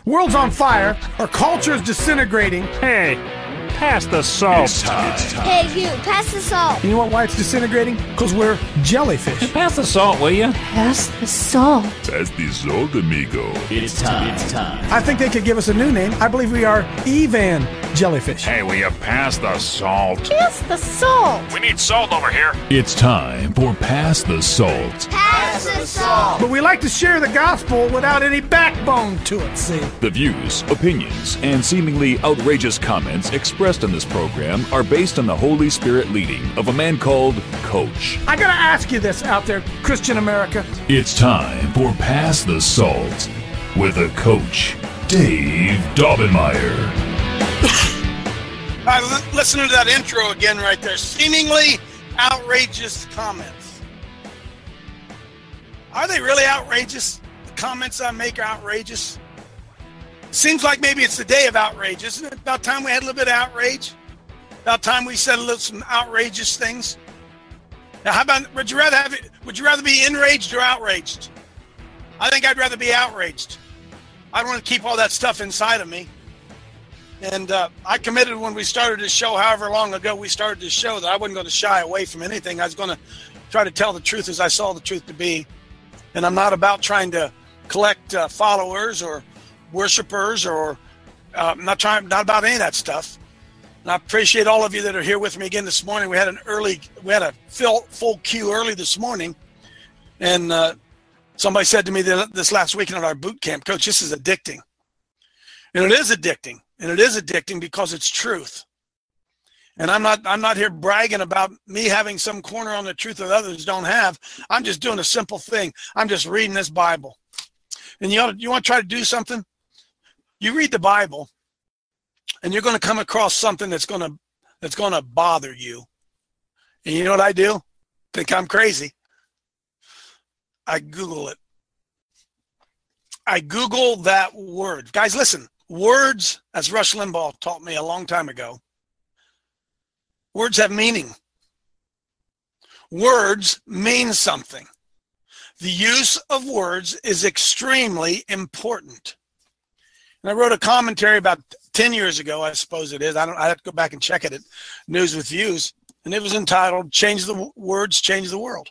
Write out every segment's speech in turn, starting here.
World's on fire. Our culture is disintegrating. Hey, pass the salt. It's time. Hey, you, pass the salt. You know why it's disintegrating? Because we're jellyfish. Pass the salt, will you? Pass the salt. Pass the salt, amigo. It's time. I think they could give us a new name. I believe we are Evan Jellyfish. Hey, will you pass the salt? Pass the salt. We need salt over here. It's time for Pass the Salt. Pass the salt. But we like to share the gospel without any backbone to it, see? The views, opinions, and seemingly outrageous comments expressed in this program are based on the Holy Spirit leading of a man called Coach. I gotta ask you this out there, Christian America. It's time for Pass the Salt with a Coach, Dave Daubenmire. All right, listen to that intro again right there. Seemingly outrageous comments. Are they really outrageous? The comments I make are outrageous. Seems like maybe it's the day of outrage. Isn't it about time we had a little bit of outrage? About time we said some outrageous things? Now, how about, would you rather be enraged or outraged? I think I'd rather be outraged. I don't want to keep all that stuff inside of me. And I committed when we started this show, however long ago we started this show, that I wasn't going to shy away from anything. I was going to try to tell the truth as I saw the truth to be. And I'm not about trying to collect followers or worshipers, or not about any of that stuff. And I appreciate all of you that are here with me again this morning. We had a full queue early this morning. And somebody said to me this last weekend at our boot camp, Coach, this is addicting. And it is addicting. And it is addicting because it's truth. And I'm not here bragging about me having some corner on the truth that others don't have. I'm just doing a simple thing. I'm just reading this Bible. And you want to try to do something? You read the Bible, and you're going to come across something that's going to bother you. And you know what I do? Think I'm crazy. I Google it. I Google that word. Guys, listen. Words, as Rush Limbaugh taught me a long time ago, words have meaning. Words mean something. The use of words is extremely important. And I wrote a commentary about 10 years ago, I suppose it is. I have to go back and check it at News with Views. And it was entitled, Change the Words, Change the World.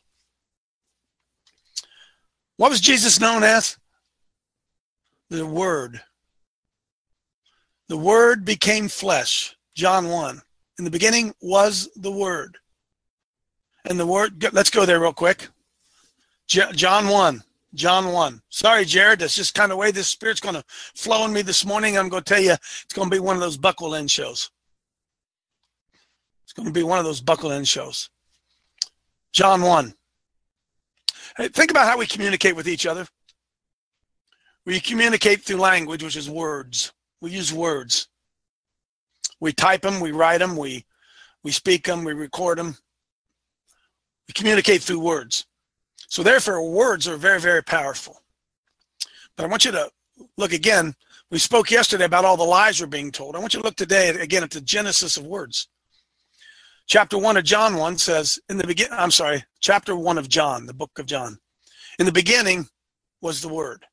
What was Jesus known as? The Word. The Word became flesh. John 1. In the beginning was the Word. And the Word, let's go there real quick. John 1. John 1. Sorry, Jared, that's just kind of the way this Spirit's going to flow in me this morning. I'm going to tell you, it's going to be one of those buckle-in shows. It's going to be one of those buckle-in shows. John 1. Hey, think about how we communicate with each other. We communicate through language, which is words. We use words. We type them, we write them, we speak them, we record them. We communicate through words. So therefore, words are very, very powerful. But I want you to look again. We spoke yesterday about all the lies we're being told. I want you to look today again at the genesis of words. Chapter 1 of John 1 says, chapter 1 of John, the book of John. In the beginning was the Word.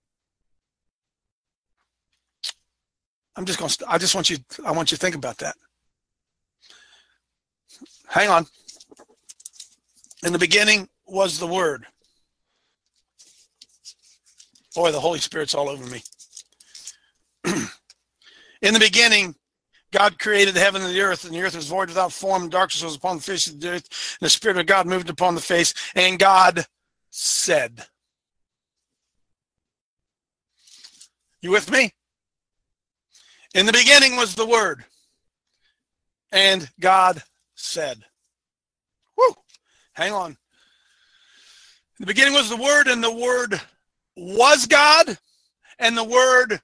I want you to think about that. Hang on. In the beginning was the Word. Boy, the Holy Spirit's all over me. In the beginning, God created the heaven and the earth was void without form, and darkness was upon the face of the earth, and the Spirit of God moved upon the face, and God said. You with me? In the beginning was the Word, and God said. Woo! Hang on. In the beginning was the Word, and the Word was God, and the Word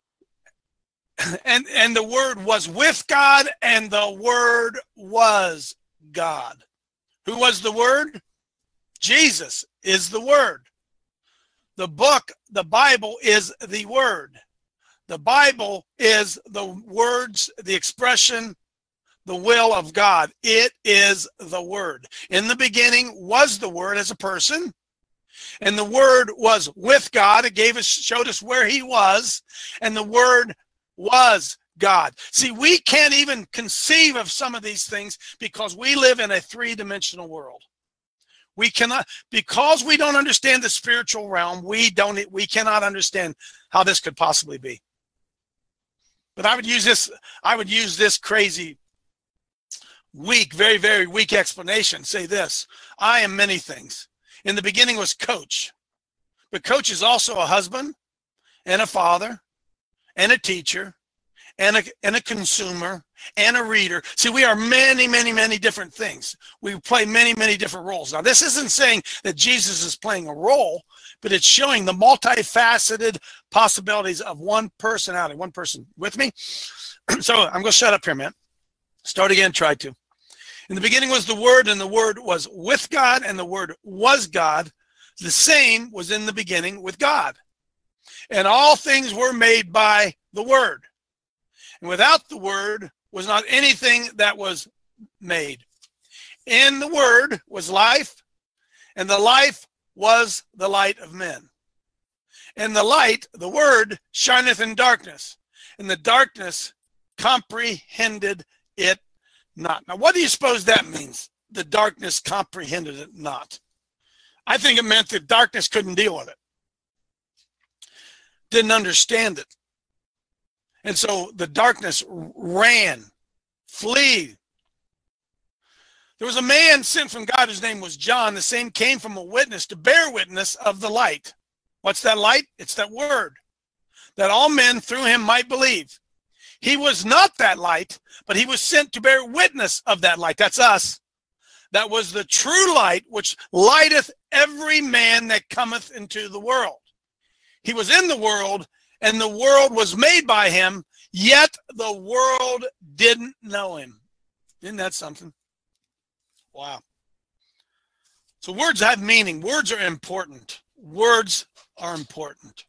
and the Word was with God, and the Word was God. Who was the Word? Jesus is the Word. The book, the Bible, is the Word. The Bible is the words, the expression, the will of God. It is the Word. In the beginning was the Word as a person. And the Word was with God. It showed us where he was. And the Word was God. See, we can't even conceive of some of these things because we live in a three-dimensional world. We cannot, because we don't understand the spiritual realm, we cannot understand how this could possibly be. But I would use this crazy, weak, very, very weak explanation. Say this: I am many things. In the beginning was Coach. But Coach is also a husband and a father and a teacher and a consumer and a reader. See, we are many, many, many different things. We play many, many different roles. Now, this isn't saying that Jesus is playing a role, but it's showing the multifaceted possibilities of one personality. One person. With me? So I'm going to shut up here, man. Start again, try to. In the beginning was the Word, and the Word was with God, and the Word was God. The same was in the beginning with God. And all things were made by the Word. And without the Word was not anything that was made. In the Word was life, and the life was the light of men. And the light, the Word, shineth in darkness, and the darkness comprehended it not. Now, what do you suppose that means? The darkness comprehended it not. I think it meant that darkness couldn't deal with it. Didn't understand it. And so the darkness ran, flee. There was a man sent from God whose name was John. The same came from a witness to bear witness of the light. What's that light? It's that Word, that all men through him might believe. He was not that light, but he was sent to bear witness of that light. That's us. That was the true light, which lighteth every man that cometh into the world. He was in the world, and the world was made by him, yet the world didn't know him. Isn't that something? Wow. So words have meaning. Words are important. Words are important.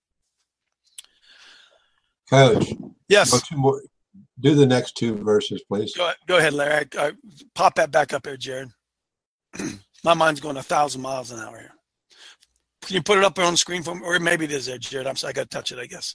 Coach. Yes. Do the next two verses, please. Go ahead, Larry. I pop that back up there, Jared. My mind's going 1,000 miles an hour here. Can you put it up on the screen for me? Or maybe it is there, Jared. I'm sorry, I got to touch it, I guess.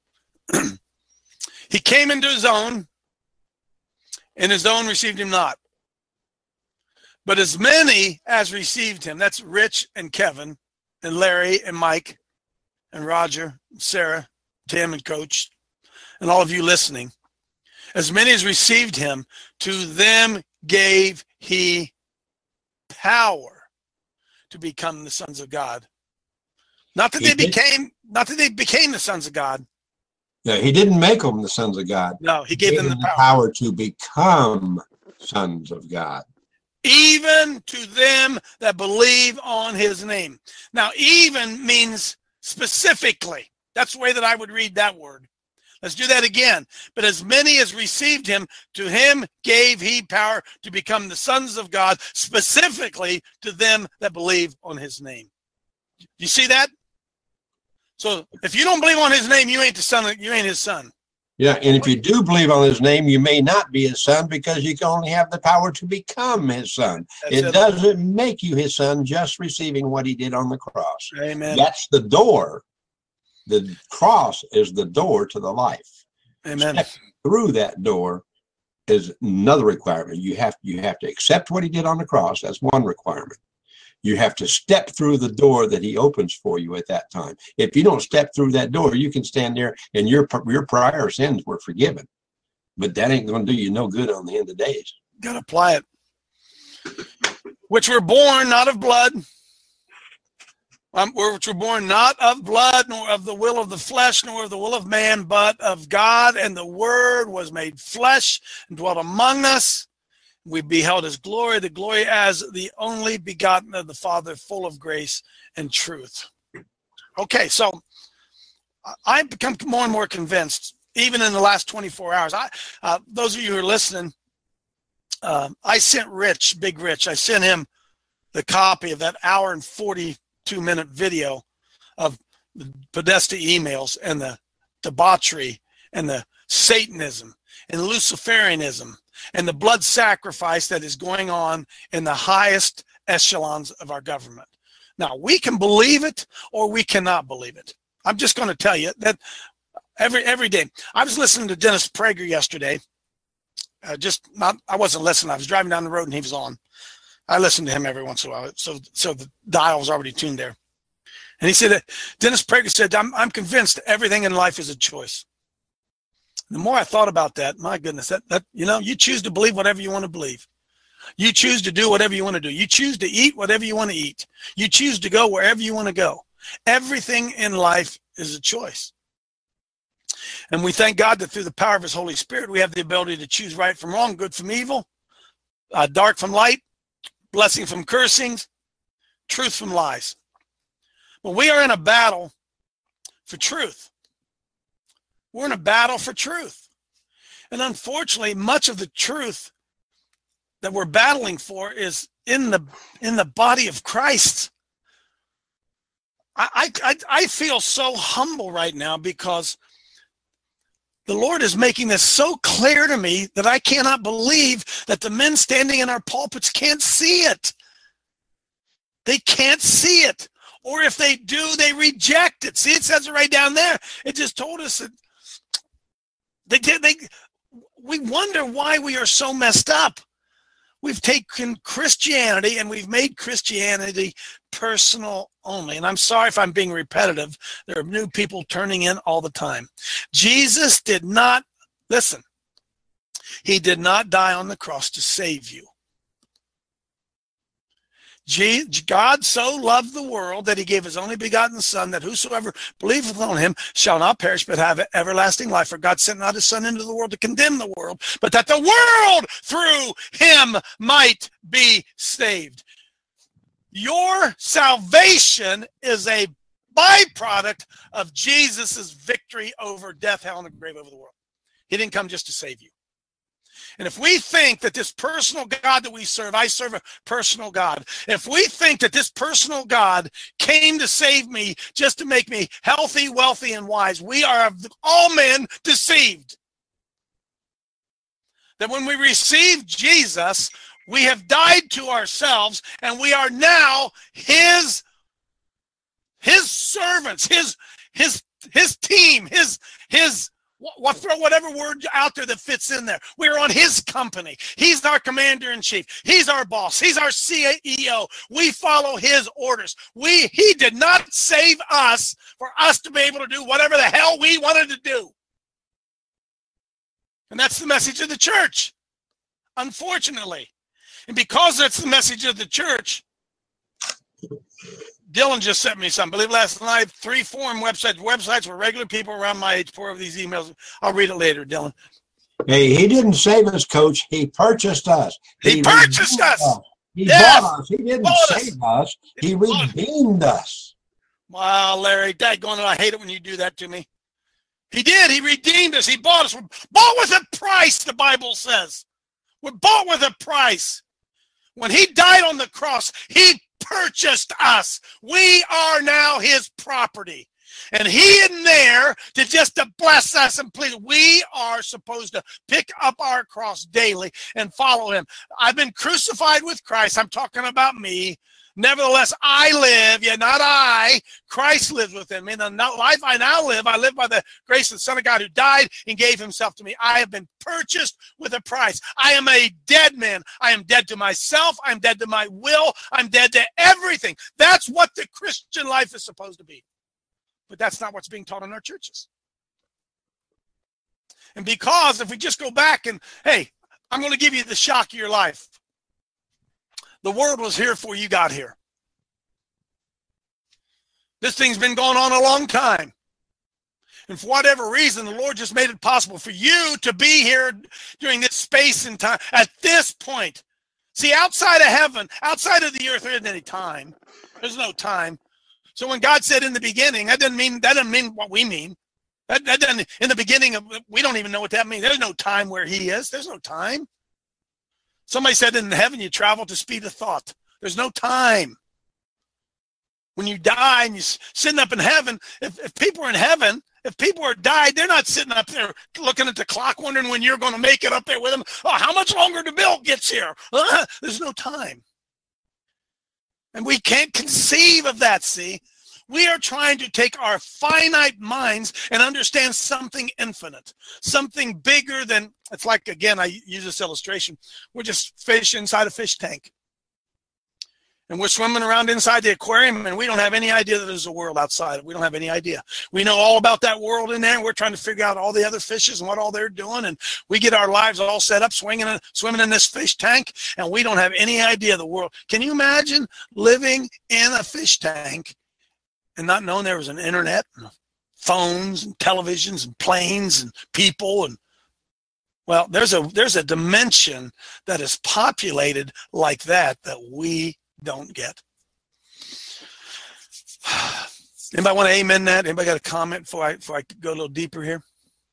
He came into his own, and his own received him not. But as many as received him, that's Rich and Kevin and Larry and Mike and Roger, and Sarah, Tim and Coach, and all of you listening, as many as received him, to them gave he power to become the sons of God. Not that they became the sons of God. Yeah, he didn't make them the sons of God. No, he gave them the power to become sons of God. Even to them that believe on his name. Now, even means specifically. That's the way that I would read that word. Let's do that again. But as many as received him, to him gave he power to become the sons of God, specifically to them that believe on his name. You see that? So if you don't believe on his name, you ain't the son. You ain't his son. Yeah, and if you do believe on his name, you may not be his son because you can only have the power to become his son. It doesn't make you his son just receiving what he did on the cross. Amen. That's the door. The cross is the door to the life. Amen. Step through that door is another requirement. You have to accept what he did on the cross. That's one requirement. You have to step through the door that he opens for you at that time. If you don't step through that door, you can stand there and your prior sins were forgiven. But that ain't going to do you no good on the end of days. Got to apply it. Which were born not of blood, which were born not of blood, nor of the will of the flesh, nor of the will of man, but of God. And the Word was made flesh and dwelt among us. We beheld his glory, the glory as the only begotten of the Father, full of grace and truth. Okay, so I've become more and more convinced, even in the last 24 hours. Those of you who are listening, I sent Rich, Big Rich, I sent him the copy of that hour and 42-minute video of the Podesta emails and the debauchery and the Satanism and Luciferianism and the blood sacrifice that is going on in the highest echelons of our government. Now, we can believe it or we cannot believe it. I'm just going to tell you that every day. I was listening to Dennis Prager yesterday. I wasn't listening. I was driving down the road and he was on. I listen to him every once in a while. So the dial was already tuned there. And he said that Dennis Prager said, I'm convinced everything in life is a choice. The more I thought about that, my goodness, that you choose to believe whatever you want to believe. You choose to do whatever you want to do. You choose to eat whatever you want to eat. You choose to go wherever you want to go. Everything in life is a choice. And we thank God that through the power of his Holy Spirit, we have the ability to choose right from wrong, good from evil, dark from light, blessing from cursings, truth from lies. But we are in a battle for truth. We're in a battle for truth. And unfortunately, much of the truth that we're battling for is in the body of Christ. I feel so humble right now because the Lord is making this so clear to me that I cannot believe that the men standing in our pulpits can't see it. They can't see it. Or if they do, they reject it. See, it says it right down there. It just told us that we wonder why we are so messed up. We've taken Christianity and we've made Christianity personal only. And I'm sorry if I'm being repetitive. There are new people turning in all the time. Jesus did not, listen, he did not die on the cross to save you. God so loved the world that he gave his only begotten Son, that whosoever believeth on him shall not perish but have everlasting life. For God sent not his Son into the world to condemn the world, but that the world through him might be saved. Your salvation is a byproduct of Jesus' victory over death, hell, and the grave, over the world. He didn't come just to save you. And if we think that this personal God that we serve, I serve a personal God. If we think that this personal God came to save me just to make me healthy, wealthy, and wise, we are of all men deceived. That when we receive Jesus, we have died to ourselves and we are now his servants, his team, throw whatever word out there that fits in there. We're on his company. He's our commander-in-chief. He's our boss. He's our CEO. We follow his orders. He did not save us for us to be able to do whatever the hell we wanted to do. And that's the message of the church, unfortunately. And because that's the message of the church, Dylan just sent me something. I believe last night, 3 forum websites where regular people around my age pour over these emails. I'll read it later, Dylan. Hey, he didn't save us, Coach. He purchased us. He purchased us. He bought us. He didn't save us. He redeemed us. Wow, Larry, daggone it, I hate it when you do that to me. He did. He redeemed us. He bought us. We're bought with a price, the Bible says. We're bought with a price. When he died on the cross, he purchased us. We are now his property. And he isn't there to bless us and please. We are supposed to pick up our cross daily and follow him. I've been crucified with Christ. I'm talking about me. Nevertheless, I live, yet not I. Christ lives within me. In the life I now live, I live by the grace of the Son of God who died and gave himself to me. I have been purchased with a price. I am a dead man. I am dead to myself. I'm dead to my will. I'm dead to everything. That's what the Christian life is supposed to be. But that's not what's being taught in our churches. And because if we just go back and, hey, I'm going to give you the shock of your life. The word was here before you got here. This thing's been going on a long time. And for whatever reason, the Lord just made it possible for you to be here during this space and time at this point. See, outside of heaven, outside of the earth, there isn't any time. There's no time. So when God said in the beginning, that doesn't mean what we mean. That doesn't, in the beginning, we don't even know what that means. There's no time where he is. There's no time. Somebody said in heaven you travel at the speed of thought. There's no time. When you die and you're sitting up in heaven, if people are in heaven, if people are died, they're not sitting up there looking at the clock wondering when you're going to make it up there with them. Oh, how much longer till Bill gets here? There's no time. And we can't conceive of that, see? We are trying to take our finite minds and understand something infinite, something bigger than, it's like, again, I use this illustration. We're just fish inside a fish tank. And we're swimming around inside the aquarium, and we don't have any idea that there's a world outside. We don't have any idea. We know all about that world in there, and we're trying to figure out all the other fishes and what all they're doing. And we get our lives all set up, swimming in this fish tank, and we don't have any idea of the world. Can you imagine living in a fish tank and not knowing there was an internet, and phones, and televisions, and planes, and people? And well, there's a dimension that is populated like that we don't get. Anybody want to amen that? Anybody got a comment before I go a little deeper here?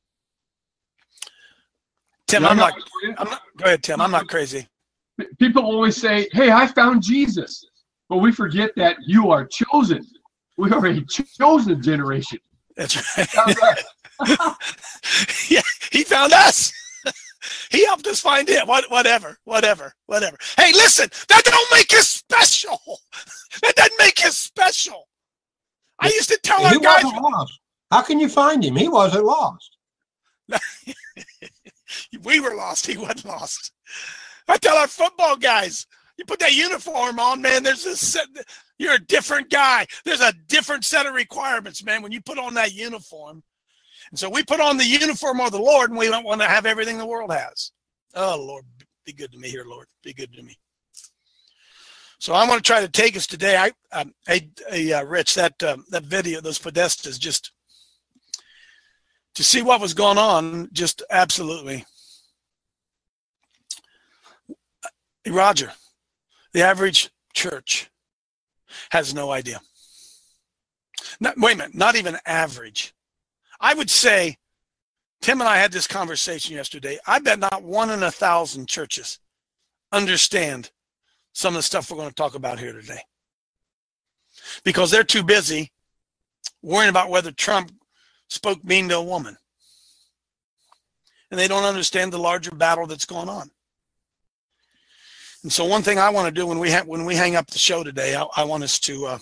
Tim, I'm not. Go ahead, Tim. I'm not crazy. People always say, "Hey, I found Jesus," but we forget that you are chosen. We are a chosen generation. That's right. Yeah, he found us. He helped us find him. Whatever. Hey, listen, that don't make us special. That doesn't make us special. I used to tell our guys. Lost. How can you find him? He wasn't lost. We were lost. He wasn't lost. I tell our football guys, you put that uniform on, man, you're a different guy. There's a different set of requirements, man, when you put on that uniform. And so we put on the uniform of the Lord, and we don't want to have everything the world has. Oh, Lord, be good to me here, Lord. Be good to me. So I want to try to take us today. Rich, that video, those Podestas, just to see what was going on, just absolutely. Roger, the average church has no idea. Wait a minute, not even average. I would say, Tim and I had this conversation yesterday. I bet not 1 in 1,000 churches understand some of the stuff we're going to talk about here today, because they're too busy worrying about whether Trump spoke mean to a woman, and they don't understand the larger battle that's going on. And so one thing I want to do when we hang up the show today, I want us to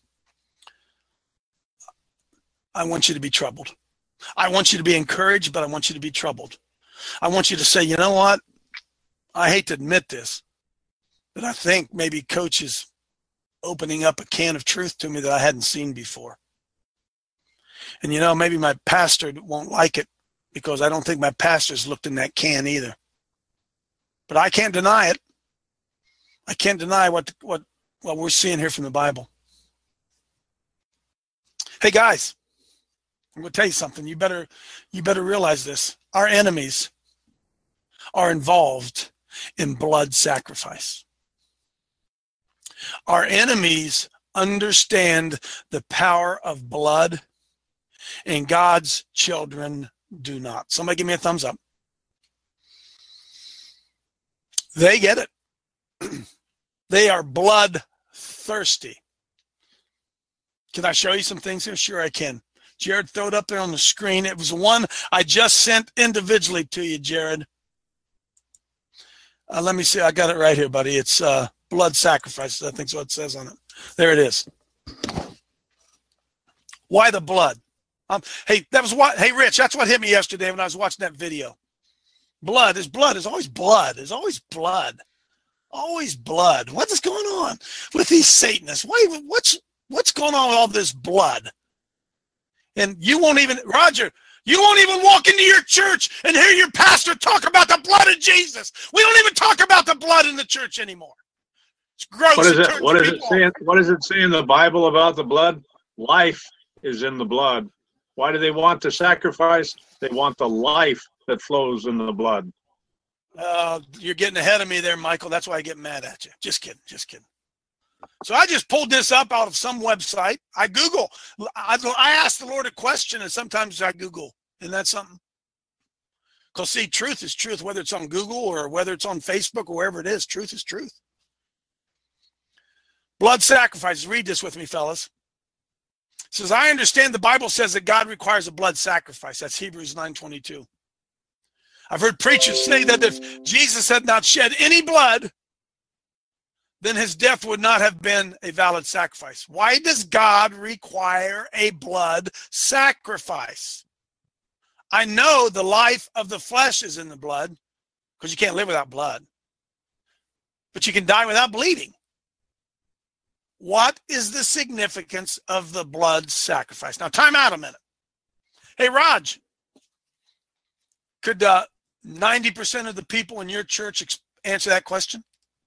I want you to be troubled. I want you to be encouraged, but I want you to be troubled. I want you to say, you know what? I hate to admit this, but I think maybe Coach is opening up a can of truth to me that I hadn't seen before. And you know, maybe my pastor won't like it, because I don't think my pastor's looked in that can either. But I can't deny it. I can't deny what we're seeing here from the Bible. Hey guys, I'm going to tell you something. You better realize this. Our enemies are involved in blood sacrifice. Our enemies understand the power of blood, and God's children do not. Somebody give me a thumbs up. They get it. They are bloodthirsty. Can I show you some things here? Sure I can. Jared, throw it up there on the screen. It was one I just sent individually to you, Jared. Let me see. I got it right here, buddy. It's blood sacrifices. I think is what it says on it. There it is. Why the blood? Hey, Rich, that's what hit me yesterday when I was watching that video. Blood is always blood. There's always blood. Always blood. What is going on with these Satanists? What's going on with all this blood? And you won't even, Roger, you won't even walk into your church and hear your pastor talk about the blood of Jesus. We don't even talk about the blood in the church anymore. It's gross. What does it say in the Bible about the blood? Life is in the blood. Why do they want to sacrifice? They want the life that flows in the blood. You're getting ahead of me there, Michael. That's why I get mad at you. Just kidding. So I just pulled this up out of some website. I asked the Lord a question, and sometimes I Google. Isn't that something? Because, see, truth is truth, whether it's on Google or whether it's on Facebook or wherever it is. Truth is truth. Blood sacrifices. Read this with me, fellas. It says, I understand the Bible says that God requires a blood sacrifice. That's Hebrews 9:22. I've heard preachers say that if Jesus had not shed any blood, then his death would not have been a valid sacrifice. Why does God require a blood sacrifice? I know the life of the flesh is in the blood, because you can't live without blood. But you can die without bleeding. What is the significance of the blood sacrifice? Now, time out a minute. Hey, Raj, could 90% of the people in your church answer that question?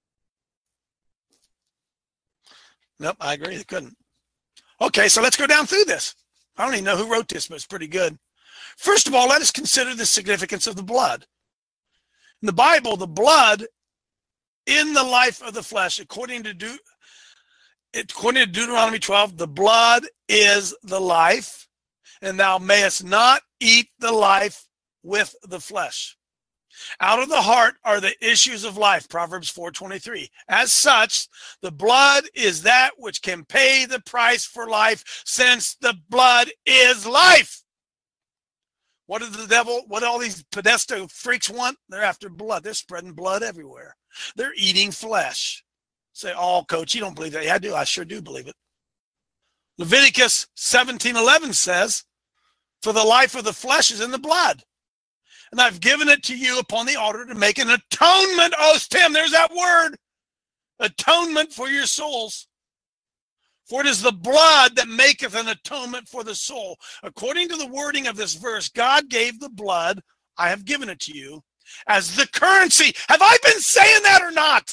Nope, I agree. They couldn't. Okay, so let's go down through this. I don't even know who wrote this, but it's pretty good. First of all, let us consider the significance of the blood. In the Bible, the blood in the life of the flesh, according to Deuteronomy 12, the blood is the life, and thou mayest not eat the life with the flesh. Out of the heart are the issues of life, Proverbs 4:23. As such, the blood is that which can pay the price for life, since the blood is life. What does the devil, what all these pedestrian freaks want? They're after blood. They're spreading blood everywhere. They're eating flesh. Say, oh, coach, you don't believe that. Yeah, I do. I sure do believe it. Leviticus 17:11 says, for the life of the flesh is in the blood. And I've given it to you upon the altar to make an atonement. Oh, Tim, there's that word. Atonement for your souls. For it is the blood that maketh an atonement for the soul. According to the wording of this verse, God gave the blood, I have given it to you, as the currency. Have I been saying that or not?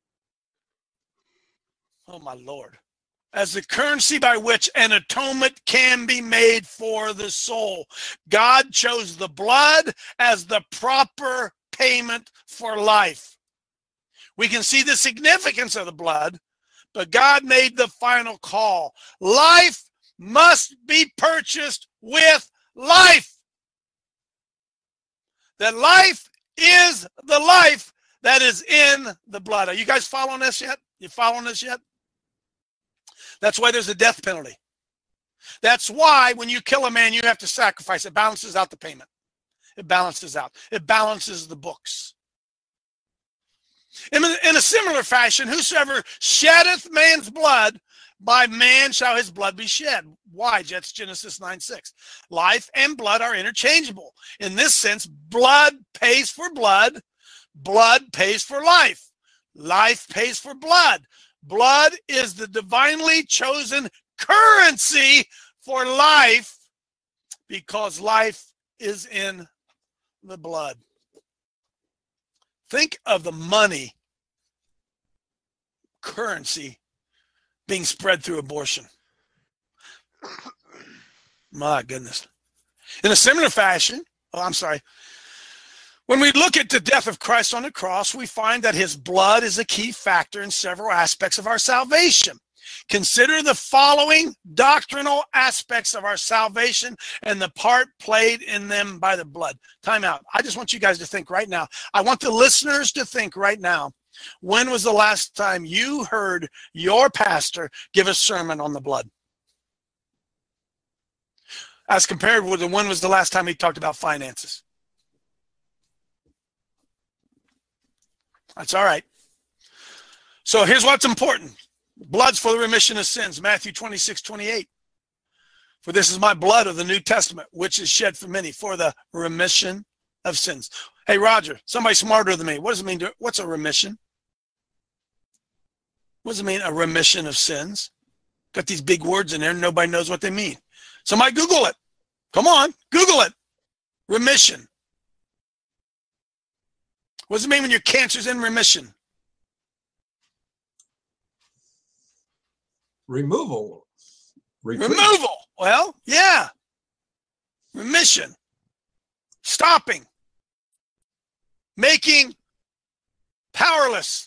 Oh, my Lord. As the currency by which an atonement can be made for the soul. God chose the blood as the proper payment for life. We can see the significance of the blood, but God made the final call. Life must be purchased with life. That life is the life that is in the blood. Are you guys following this yet? You following this yet? That's why there's a death penalty. That's why when you kill a man, you have to sacrifice. It balances out the payment. It balances out. It balances the books. In a similar fashion, whosoever sheddeth man's blood, by man shall his blood be shed. Why? That's Genesis 9:6. Life and blood are interchangeable. In this sense, blood pays for blood. Blood pays for life. Life pays for blood. Blood is the divinely chosen currency for life, because life is in the blood. Think of the money currency being spread through abortion. My goodness. In a similar fashion, when we look at the death of Christ on the cross, we find that his blood is a key factor in several aspects of our salvation. Consider the following doctrinal aspects of our salvation and the part played in them by the blood. Time out. I just want you guys to think right now. I want the listeners to think right now. When was the last time you heard your pastor give a sermon on the blood? As compared with when was the last time he talked about finances? That's all right. So here's what's important. Blood's for the remission of sins. Matthew 26:28. For this is my blood of the New Testament, which is shed for many for the remission of sins. Hey, Roger, somebody smarter than me. What does it mean? What's a remission? What does it mean, a remission of sins? Got these big words in there and nobody knows what they mean. Somebody Google it. Come on, Google it. Remission. What does it mean when your cancer's in remission? Removal. Removal. Well, yeah. Remission. Stopping. Making powerless.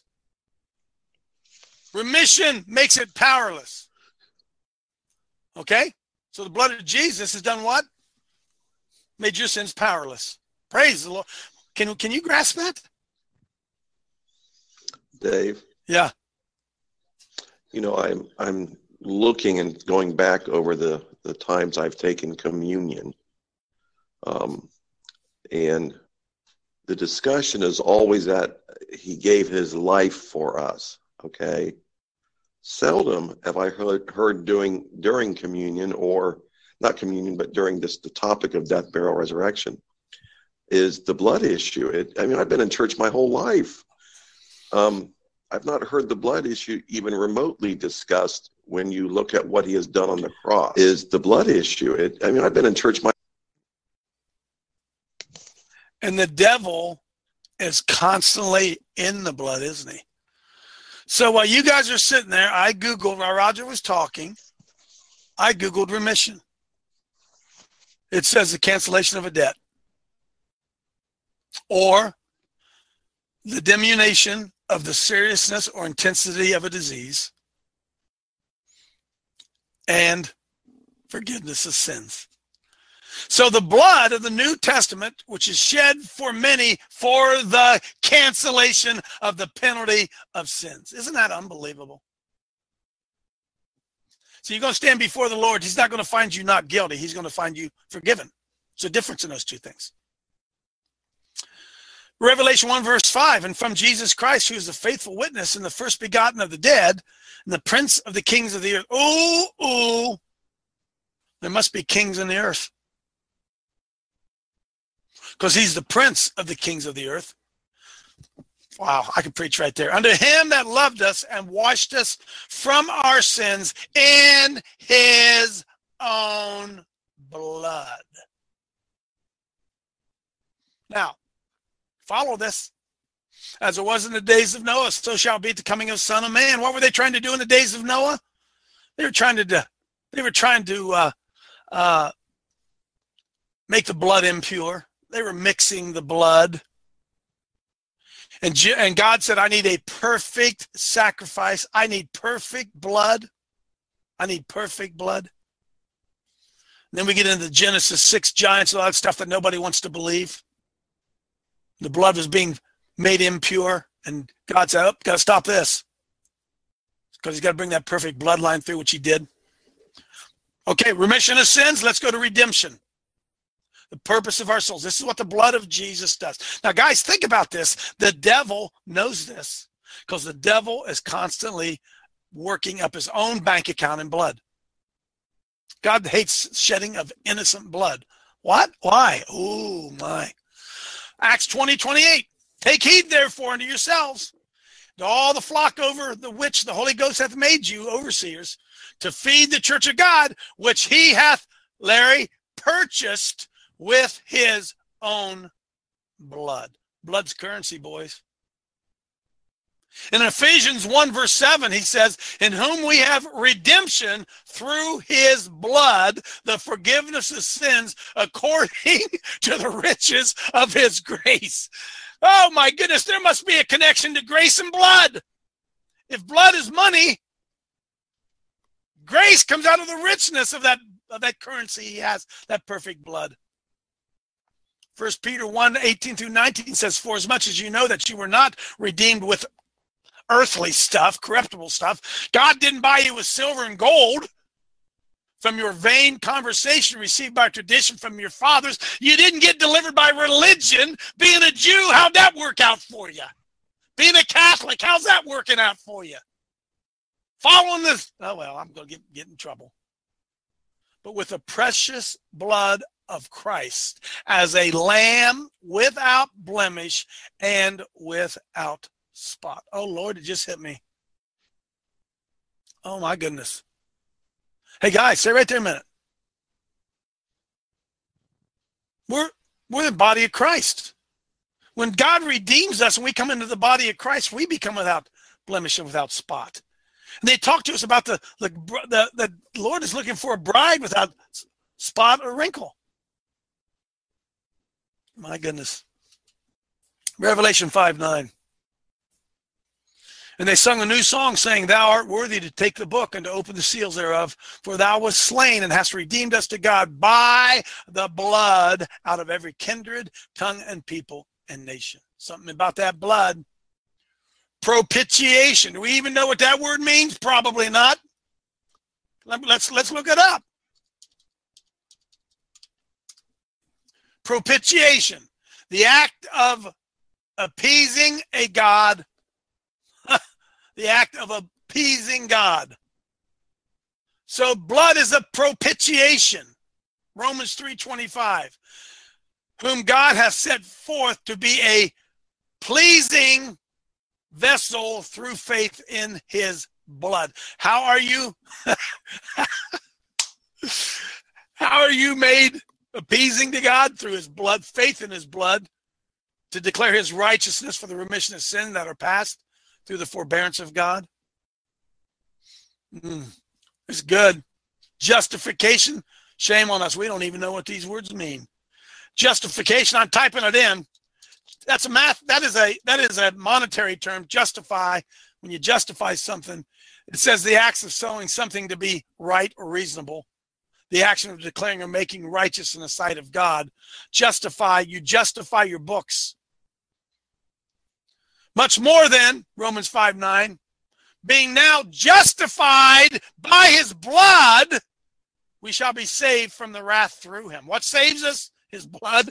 Remission makes it powerless. Okay? So the blood of Jesus has done what? Made your sins powerless. Praise the Lord. Can you grasp that? Dave? Yeah. You know, I'm looking and going back over the times I've taken communion. And the discussion is always that he gave his life for us. Okay. Seldom have I heard during communion, or not communion, but during the topic of death, burial, resurrection, is the blood issue. I've been in church my whole life. I've not heard the blood issue even remotely discussed when you look at what he has done on the cross. Is the blood issue. I've been in church And the devil is constantly in the blood, isn't he? So while you guys are sitting there, I Googled, while Roger was talking, I Googled remission. It says the cancellation of a debt, or the diminution of the seriousness or intensity of a disease, and forgiveness of sins. So the blood of the New Testament, which is shed for many for the cancellation of the penalty of sins. Isn't that unbelievable? So you're going to stand before the Lord. He's not going to find you not guilty. He's going to find you forgiven. There's a difference in those two things. Revelation 1 verse 5, and from Jesus Christ, who is the faithful witness and the first begotten of the dead, and the prince of the kings of the earth. Ooh, there must be kings in the earth, because he's the prince of the kings of the earth. Wow, I could preach right there. Unto him that loved us and washed us from our sins in his own blood. Now, follow this. As it was in the days of Noah, so shall it be at the coming of the Son of Man. What were they trying to do in the days of Noah? They were trying to make the blood impure. They were mixing the blood. And God said, I need a perfect sacrifice. I need perfect blood. I need perfect blood. And then we get into Genesis 6 giants, all that stuff that nobody wants to believe. The blood was being made impure. And God said, got to stop this. Because he's got to bring that perfect bloodline through, which he did. Okay, remission of sins. Let's go to redemption. The purpose of our souls. This is what the blood of Jesus does. Now, guys, think about this. The devil knows this, because the devil is constantly working up his own bank account in blood. God hates shedding of innocent blood. What? Why? Oh, my. Acts 20:28. Take heed, therefore, unto yourselves, to all the flock over the which the Holy Ghost hath made you overseers, to feed the church of God, which he hath, Larry, purchased with his own blood. Blood's currency, boys. In Ephesians 1 verse 7, he says, in whom we have redemption through his blood, the forgiveness of sins according to the riches of his grace. Oh my goodness, there must be a connection to grace and blood. If blood is money, grace comes out of the richness of that currency he has, that perfect blood. 1 Peter 1:18-19 says, for as much as you know that you were not redeemed with earthly stuff, corruptible stuff, God didn't buy you with silver and gold from your vain conversation received by tradition from your fathers. You didn't get delivered by religion. Being a Jew, how'd that work out for you? Being a Catholic, how's that working out for you? Following this, oh well, I'm going to get in trouble. But with the precious blood of Christ as a lamb without blemish and without spot. Oh Lord, it just hit me. Oh my goodness. Hey guys, stay right there a minute. We're the body of Christ. When God redeems us and we come into the body of Christ, we become without blemish and without spot. And they talk to us about the Lord is looking for a bride without spot or wrinkle. My goodness. Revelation 5:9. And they sung a new song, saying, thou art worthy to take the book and to open the seals thereof, for thou wast slain and hast redeemed us to God by the blood out of every kindred, tongue, and people and nation. Something about that blood. Propitiation. Do we even know what that word means? Probably not. Let's look it up. Propitiation. The act of appeasing a god. the act of appeasing God. So blood is a propitiation. Romans 3:25. Whom God hath set forth to be a pleasing vessel through faith in his blood. How are you? How are you made appeasing to God? Through his blood, faith in his blood, to declare his righteousness for the remission of sin that are past through the forbearance of God. It's good. Justification. Shame on us. We don't even know what these words mean. Justification. I'm typing it in. That's a math. That is a monetary term. Justify. When you justify something, it says the acts of showing something to be right or reasonable. The action of declaring or making righteous in the sight of God. Justify. You justify your books. Much more than Romans 5:9, being now justified by his blood, we shall be saved from the wrath through him. What saves us? His blood.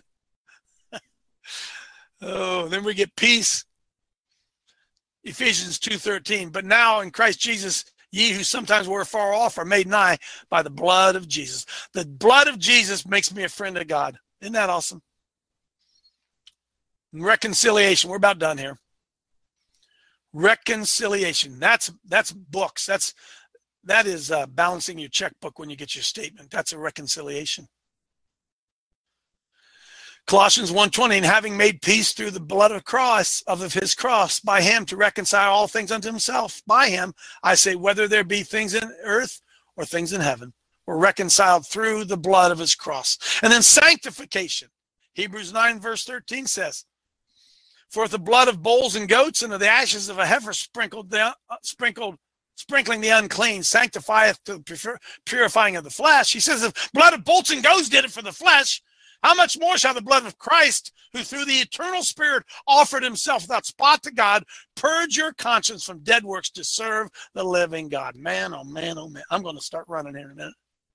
Oh, then we get peace. Ephesians 2:13. But now in Christ Jesus, ye who sometimes were far off are made nigh by the blood of Jesus. The blood of Jesus makes me a friend of God. Isn't that awesome? Reconciliation. We're about done here. Reconciliation. That's books. That is balancing your checkbook when you get your statement. That's a reconciliation. Colossians 1:20, and having made peace through the blood of his cross, by him to reconcile all things unto himself. By him, I say, whether there be things in earth or things in heaven, were reconciled through the blood of his cross. And then sanctification. Hebrews 9:13 says, for if the blood of bulls and goats and of the ashes of a heifer sprinkling the unclean sanctifieth to the purifying of the flesh. He says, if blood of bulls and goats did it for the flesh, how much more shall the blood of Christ, who through the eternal Spirit offered himself without spot to God, purge your conscience from dead works to serve the living God? Man, oh man, oh man. I'm going to start running here in a minute.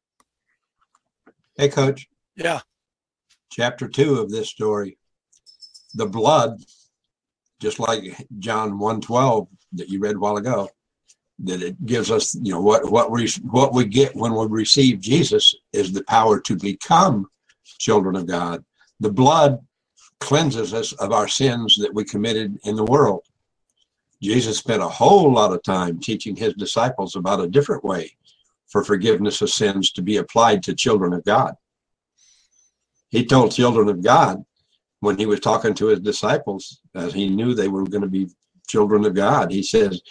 Hey, Coach. Yeah. Chapter 2 of this story. The blood, just like John 1:12 that you read a while ago, that it gives us, what we get when we receive Jesus is the power to become children of God. The blood cleanses us of our sins that we committed in the world. Jesus spent a whole lot of time teaching his disciples about a different way for forgiveness of sins to be applied to children of God. He told children of God when he was talking to his disciples, as he knew they were going to be children of God, he says,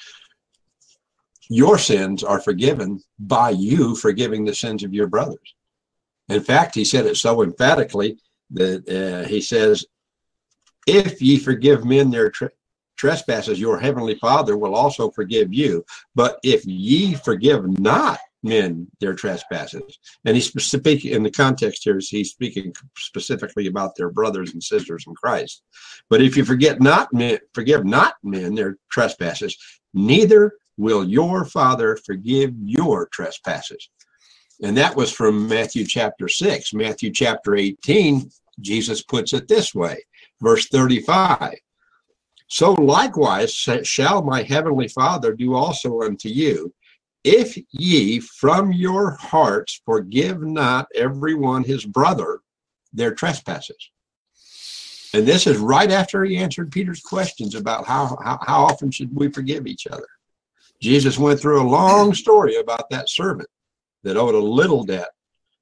your sins are forgiven by you forgiving the sins of your brothers. In fact, he said it so emphatically that he says, if ye forgive men their trespasses, your heavenly Father will also forgive you. But if ye forgive not men their trespasses, and he's speaking in the context here, he's speaking specifically about their brothers and sisters in Christ. But if you forgive not men their trespasses, neither will your Father forgive your trespasses. And that was from Matthew chapter 6. Matthew chapter 18, Jesus puts it this way, verse 35. So likewise shall my heavenly Father do also unto you, if ye from your hearts forgive not every one his brother their trespasses. And this is right after he answered Peter's questions about how often should we forgive each other. Jesus went through a long story about that servant that owed a little debt,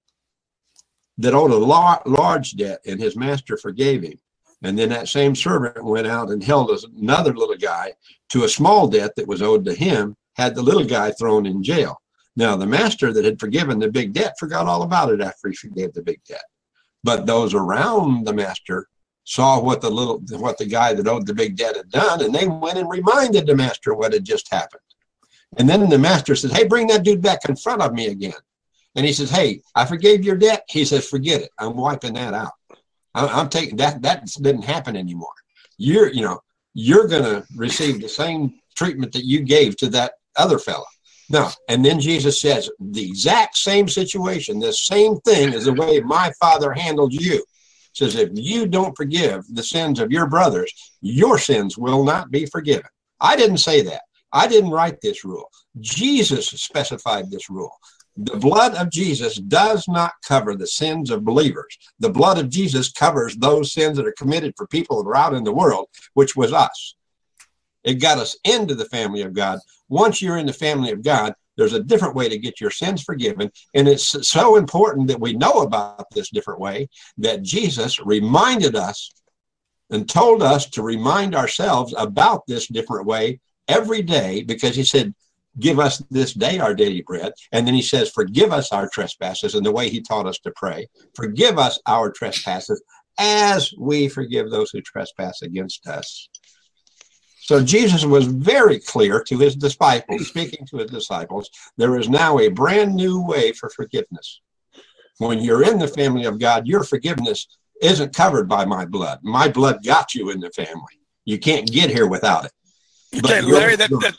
that owed a large debt, and his master forgave him. And then that same servant went out and held another little guy to a small debt that was owed to him, had the little guy thrown in jail. Now, the master that had forgiven the big debt forgot all about it after he forgave the big debt. But those around the master saw what the guy that owed the big debt had done, and they went and reminded the master what had just happened. And then the master says, hey, bring that dude back in front of me again. And he says, hey, I forgave your debt. He says, forget it. I'm wiping that out. I'm taking that. That didn't happen anymore. You're going to receive the same treatment that you gave to that other fella. No. And then Jesus says, the exact same situation, the same thing is the way my Father handled you. Says, if you don't forgive the sins of your brothers, your sins will not be forgiven. I didn't say that. I didn't write this rule. Jesus specified this rule. The blood of Jesus does not cover the sins of believers. The blood of Jesus covers those sins that are committed for people that are out in the world, which was us. It got us into the family of God. Once you're in the family of God, there's a different way to get your sins forgiven. And it's so important that we know about this different way that Jesus reminded us and told us to remind ourselves about this different way every day, because he said, give us this day our daily bread. And then he says, forgive us our trespasses, and the way he taught us to pray. Forgive us our trespasses as we forgive those who trespass against us. So Jesus was very clear to his disciples, speaking to his disciples, there is now a brand new way for forgiveness. When you're in the family of God, your forgiveness isn't covered by my blood. My blood got you in the family. You can't get here without it. Okay, Larry,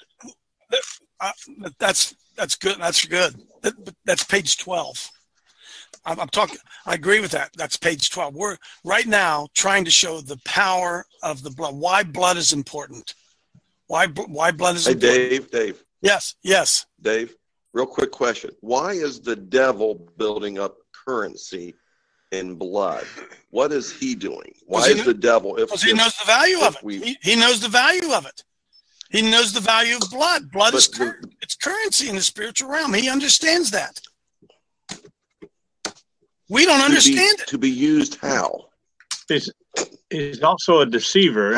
that's good. That's good. That's page 12. I'm talking. I agree with that. That's page 12. We're right now trying to show the power of the blood. Why blood is important. Why blood is important. Hey, Dave. Yes. Dave, real quick question. Why is the devil building up currency in blood? What is he doing? Why is the devil? Because he knows the value of it. He knows the value of it. He knows the value of blood. Blood is it's currency in the spiritual realm. He understands that. We don't understand it. To be used how? He's also a deceiver.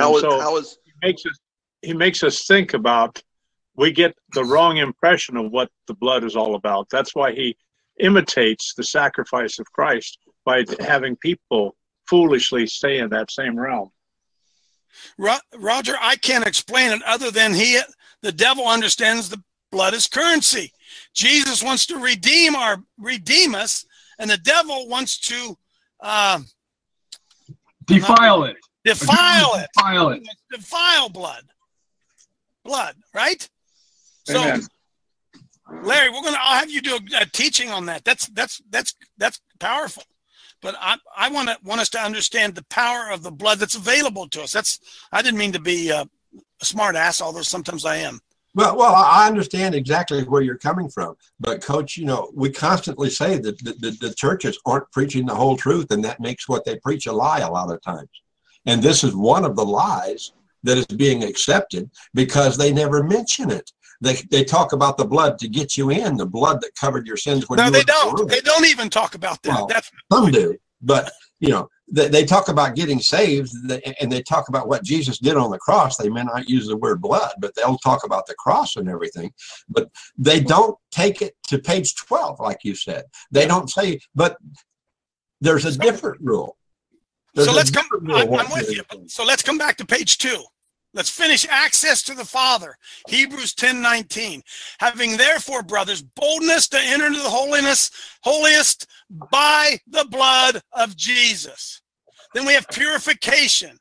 He makes us think about, we get the wrong impression of what the blood is all about. That's why he imitates the sacrifice of Christ by having people foolishly stay in that same realm. Roger, I can't explain it other than the devil understands the blood is currency. Jesus wants to redeem us, and the devil wants to defile it. Defile blood. Blood, right? Amen. So, Larry, I'll have you do a teaching on that. That's powerful. But I want us to understand the power of the blood that's available to us. I didn't mean to be a smart ass, although sometimes I am. Well, I understand exactly where you're coming from. But, Coach, we constantly say that the churches aren't preaching the whole truth, and that makes what they preach a lie a lot of times. And this is one of the lies that is being accepted because they never mention it. They talk about the blood to get you in, the blood that covered your sins. No, they don't. They don't even talk about that. Well, some do, but they talk about getting saved, and they talk about what Jesus did on the cross. They may not use the word blood, but they'll talk about the cross and everything. But they don't take it to page 12, like you said. They don't say, but there's a different rule. So let's come. I'm with you. So let's come back to page 2. Let's finish access to the Father. Hebrews 10:19. Having therefore, brothers, boldness to enter into the holiest by the blood of Jesus. Then we have purification.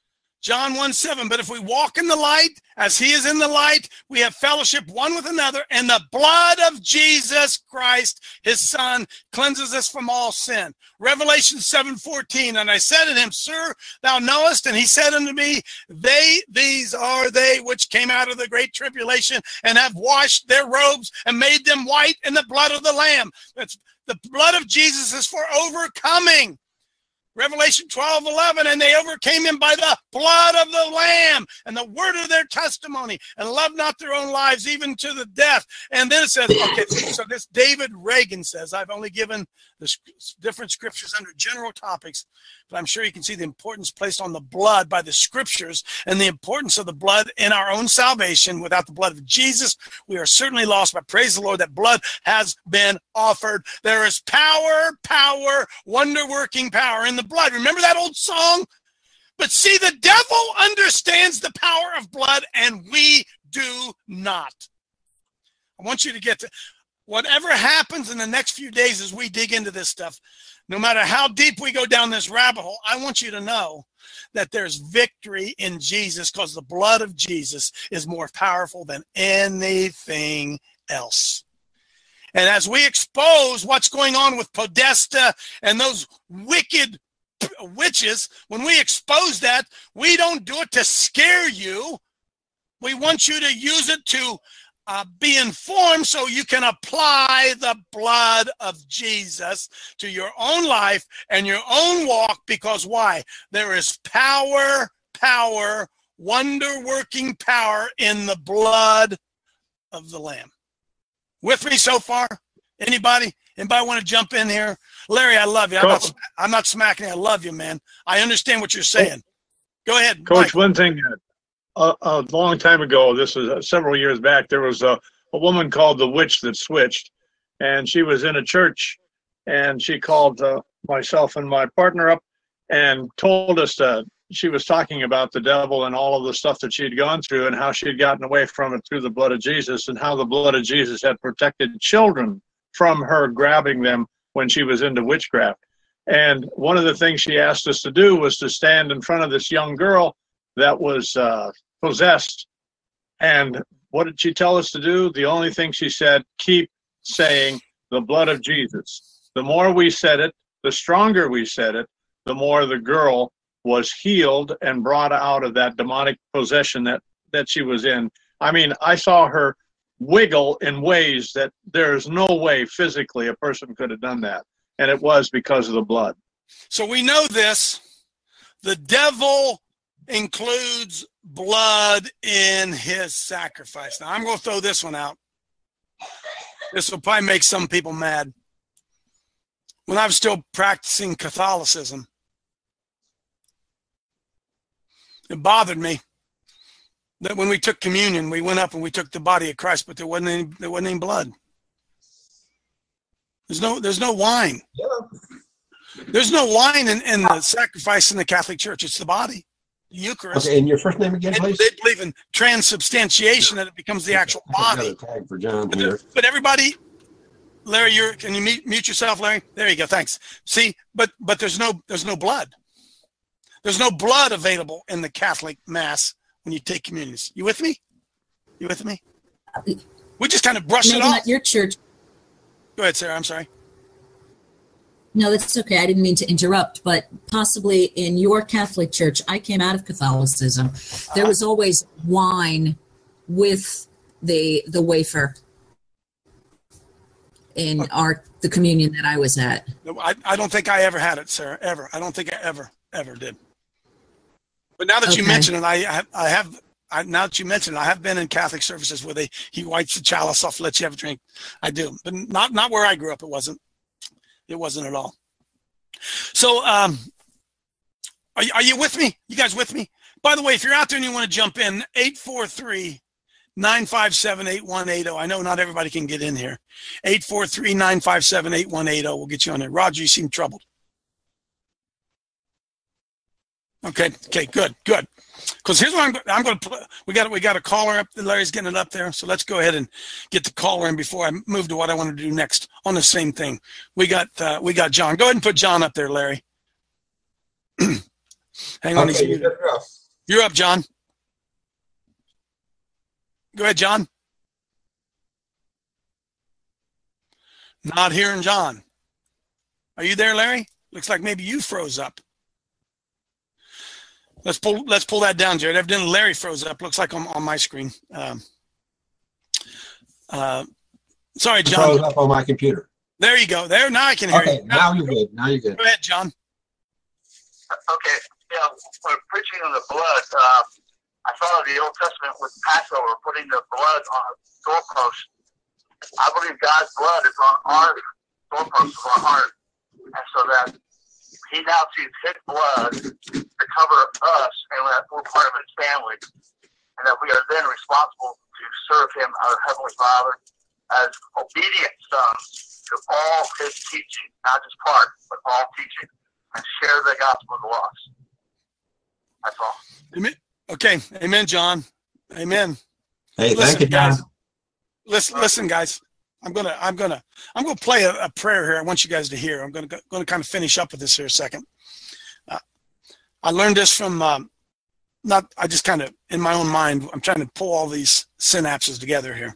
John 1:7. But if we walk in the light, as he is in the light, we have fellowship one with another, and the blood of Jesus Christ, his Son, cleanses us from all sin. Revelation 7:14. And I said unto him, Sir, thou knowest. And he said unto me, these are they which came out of the great tribulation and have washed their robes and made them white in the blood of the Lamb. That's the blood of Jesus is for overcoming. Revelation 12:11, and they overcame him by the blood of the Lamb and the word of their testimony, and loved not their own lives even to the death. And then it says, okay, so this David Reagan says, I've only given the different scriptures under general topics, but I'm sure you can see the importance placed on the blood by the scriptures and the importance of the blood in our own salvation. Without the blood of Jesus, we are certainly lost, but praise the Lord that blood has been offered. There is power, wonder-working power in the blood. Remember that old song? But see, the devil understands the power of blood, and we do not. I want you to get to whatever happens in the next few days as we dig into this stuff. No matter how deep we go down this rabbit hole, I want you to know that there's victory in Jesus, because the blood of Jesus is more powerful than anything else. And as we expose what's going on with Podesta and those wicked witches, when we expose that, we don't do it to scare you. We want you to use it to be informed so you can apply the blood of Jesus to your own life and your own walk. Because why? There is power, wonder-working power in the blood of the Lamb. With me so far? Anybody want to jump in here? Larry, I love you. I'm not smacking you. I love you, man. I understand what you're saying. Go ahead, Coach. Mike. One thing, a long time ago, this was several years back, there was a woman called the Witch That Switched, and she was in a church, and she called myself and my partner up and told us that she was talking about the devil and all of the stuff that she'd gone through and how she had gotten away from it through the blood of Jesus, and how the blood of Jesus had protected children from her grabbing them when she was into witchcraft. And one of the things she asked us to do was to stand in front of this young girl that was possessed. And what did she tell us to do? The only thing she said, keep saying the blood of Jesus. The more we said it, the stronger we said it, the more the girl was healed and brought out of that demonic possession that she was in. I mean, I saw her wiggle in ways that there's no way physically a person could have done that. And it was because of the blood. So we know this. The devil includes blood in his sacrifice. Now, I'm going to throw this one out. This will probably make some people mad. When I was still practicing Catholicism, it bothered me that when we took communion, we went up and we took the body of Christ, but there wasn't any blood. There's no wine. Yeah. There's no wine in the sacrifice in the Catholic Church. It's the body, the Eucharist. Okay, and your first name again, please? They believe in transubstantiation, that it becomes the actual body. Tag for John here. But everybody, Larry, can you mute yourself, Larry? There you go. Thanks. See, but there's no blood. There's no blood available in the Catholic Mass when you take communion. You with me? You with me? We just kind of brush it off. Not your church. Go ahead, Sarah. I'm sorry. No, that's okay. I didn't mean to interrupt, but possibly in your Catholic Church, I came out of Catholicism. There was always wine with the wafer in the communion that I was at. I don't think I ever had it, Sarah. Ever. I don't think I ever did. But now that you mention it, now that you mention it, I have been in Catholic services where he wipes the chalice off, lets you have a drink. I do, but not where I grew up. It wasn't at all. So, are you with me? You guys with me? By the way, if you're out there and you want to jump in, 843-957-8180. I know not everybody can get in here. 843-957-8180. We'll get you on there. Roger, you seem troubled. Okay, good. Because here's what I'm going to put. We got a caller up. Larry's getting it up there. So let's go ahead and get the caller in before I move to what I want to do next on the same thing. We got John. Go ahead and put John up there, Larry. Hang on. Okay, You're up, John. Go ahead, John. Not hearing John. Are you there, Larry? Looks like maybe you froze up. Let's pull that down, Jared. Evidently Larry froze up. Looks like on my screen. Sorry, John. Froze up on my computer. There you go. There, now I can hear you. Now you're good. Now you're good. Go ahead, John. Okay. Yeah, for preaching on the blood, I follow the Old Testament with Passover, putting the blood on a doorpost. I believe God's blood is on our doorpost of our heart, and so that He now sees His blood to cover us, and that we're part of His family, and that we are then responsible to serve Him, our Heavenly Father, as obedient sons to all His teaching, not just part, but all teaching, and share the gospel of the lost. That's all. Amen. Okay. Amen, John. Amen. Hey, thank you, John. Listen, guys. I'm gonna play a prayer here. I want you guys to hear. I'm gonna kind of finish up with this here a second. I learned this from I just kind of in my own mind. I'm trying to pull all these synapses together here.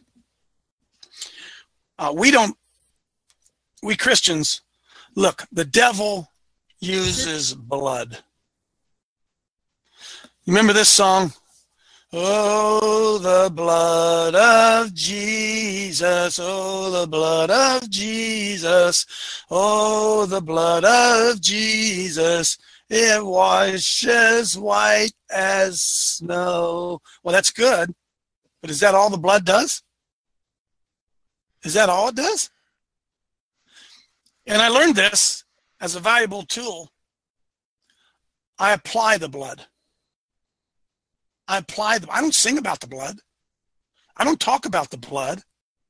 We Christians, look, the devil uses blood. You remember this song? Oh, the blood of Jesus. Oh, the blood of Jesus. Oh, the blood of Jesus. It washes white as snow. Well, that's good. But is that all the blood does? Is that all it does? And I learned this as a valuable tool. I apply the blood. I don't sing about the blood. I don't talk about the blood.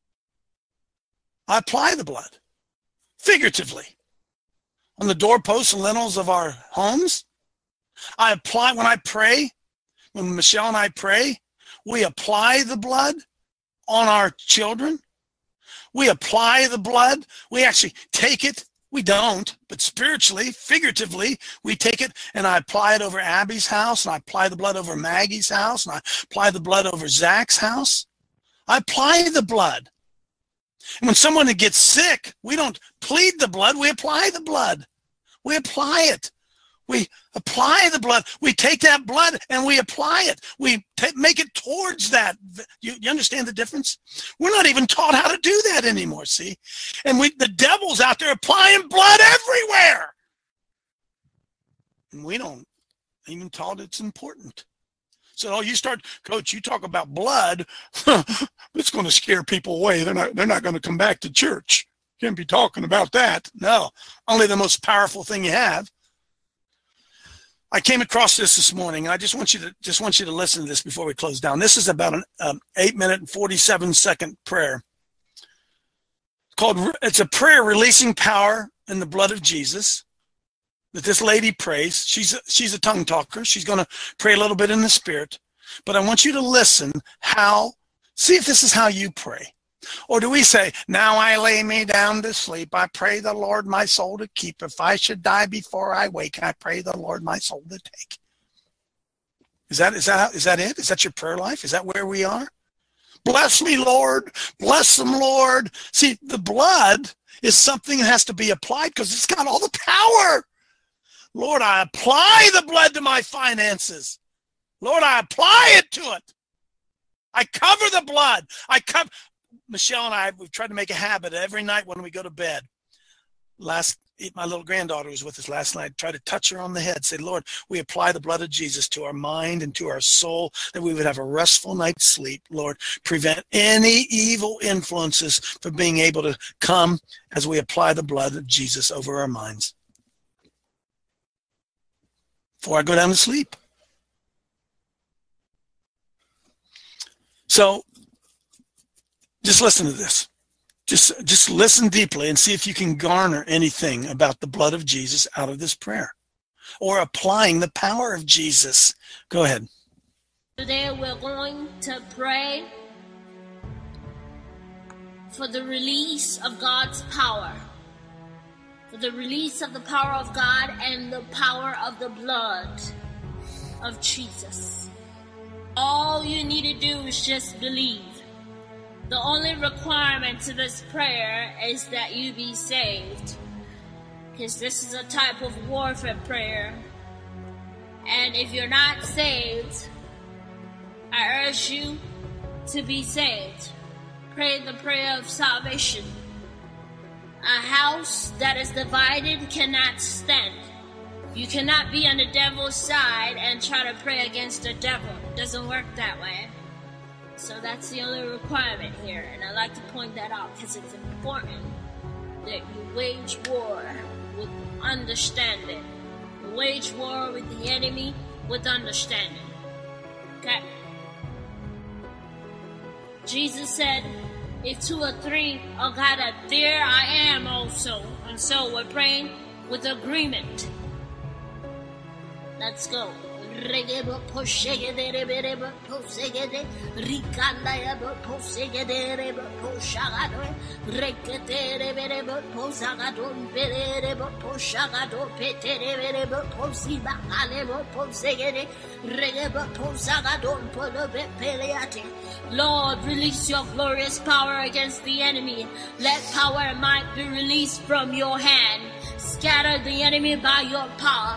I apply the blood, figuratively, on the doorposts and lintels of our homes. I apply when I pray, when Michelle and I pray, we apply the blood on our children. We apply the blood. We actually take it. We don't, but spiritually, figuratively, we take it and I apply it over Abby's house, and I apply the blood over Maggie's house, and I apply the blood over Zach's house. I apply the blood. And when someone gets sick, we don't plead the blood, we apply the blood. We apply it. We apply the blood. We take that blood and we apply it. We make it towards that. You understand the difference? We're not even taught how to do that anymore, see? And the devil's out there applying blood everywhere. And we don't even taught it's important. So you start, Coach, you talk about blood, it's going to scare people away. They're not going to come back to church. Can't be talking about that. No, only the most powerful thing you have. I came across this morning, and I just want you to listen to this before we close down. This is about an 8-minute and 47-second prayer. It's a prayer releasing power in the blood of Jesus that this lady prays. She's a tongue talker. She's going to pray a little bit in the Spirit. But I want you to listen see if this is how you pray. Or do we say, now I lay me down to sleep. I pray the Lord my soul to keep. If I should die before I wake, I pray the Lord my soul to take. Is that it? Is that your prayer life? Is that where we are? Bless me, Lord. Bless them, Lord. See, the blood is something that has to be applied because it's got all the power. Lord, I apply the blood to my finances. Lord, I apply it to it. I cover the blood. Michelle and I, we've tried to make a habit every night when we go to bed. My little granddaughter was with us last night. Try to touch her on the head. Say, Lord, we apply the blood of Jesus to our mind and to our soul, that we would have a restful night's sleep. Lord, prevent any evil influences from being able to come as we apply the blood of Jesus over our minds. Before I go down to sleep. So, just listen to this. Just listen deeply and see if you can garner anything about the blood of Jesus out of this prayer or applying the power of Jesus. Go ahead. Today we're going to pray for the release of God's power, for the release of the power of God and the power of the blood of Jesus. All you need to do is just believe. The only requirement to this prayer is that you be saved, because this is a type of warfare prayer. And if you're not saved, I urge you to be saved. Pray the prayer of salvation. A house that is divided cannot stand. You cannot be on the devil's side and try to pray against the devil. It doesn't work that way. So that's the only requirement here, and I like to point that out because it's important that you wage war with understanding. You wage war with the enemy with understanding. Okay? Jesus said, if 2 or 3 are gathered, there I am also. And so we're praying with agreement. Let's go. Regebo poshegede rebo posegede rikanda yabo posegede rebo poshagado rekete rebo posagado rebo poshagado petere rebo posiba alebo posegede regebo posagado podobe peleate. Lord, release your glorious power against the enemy. Let power and might be released from your hand. Scatter the enemy by your power.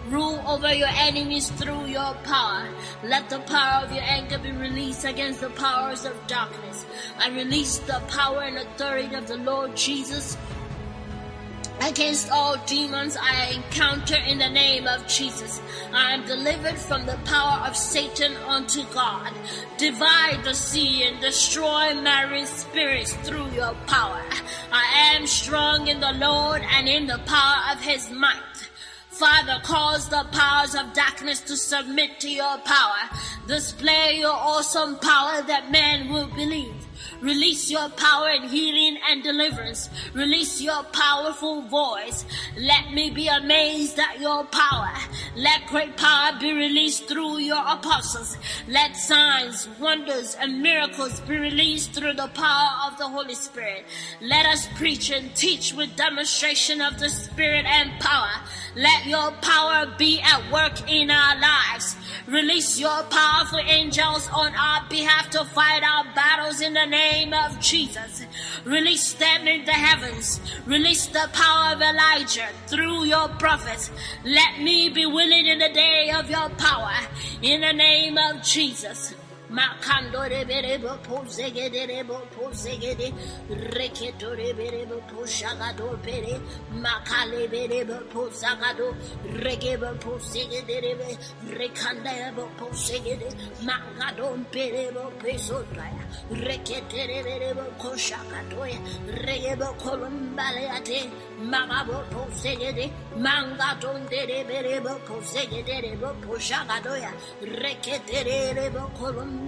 Rule over your enemies through your power. Let the power of your anger be released against the powers of darkness. I release the power and authority of the Lord Jesus against all demons I encounter in the name of Jesus. I am delivered from the power of Satan unto God. Divide the sea and destroy marine spirits through your power. I am strong in the Lord and in the power of his might. Father, cause the powers of darkness to submit to your power. Display your awesome power that man will believe. Release your power in healing and deliverance. Release your powerful voice. Let me be amazed at your power. Let great power be released through your apostles. Let signs, wonders, and miracles be released through the power of the Holy Spirit. Let us preach and teach with demonstration of the Spirit and power. Let your power be at work in our lives. Release your powerful angels on our behalf to fight our battles in the name of Jesus. Release them in the heavens. Release the power of Elijah through your prophets. Let me be willing in the day of your power in the name of Jesus. Makando reberebo posegederebo posegede reketo reberebo posagado pere makale berebo posagado regebo posegederebe rekandebo posegede makado perebo pesotaya reketerebo koshakadoya regebo kolumbaleate mamabo posegede mangadon derebo posegederebo posagadoya reketerebo kolum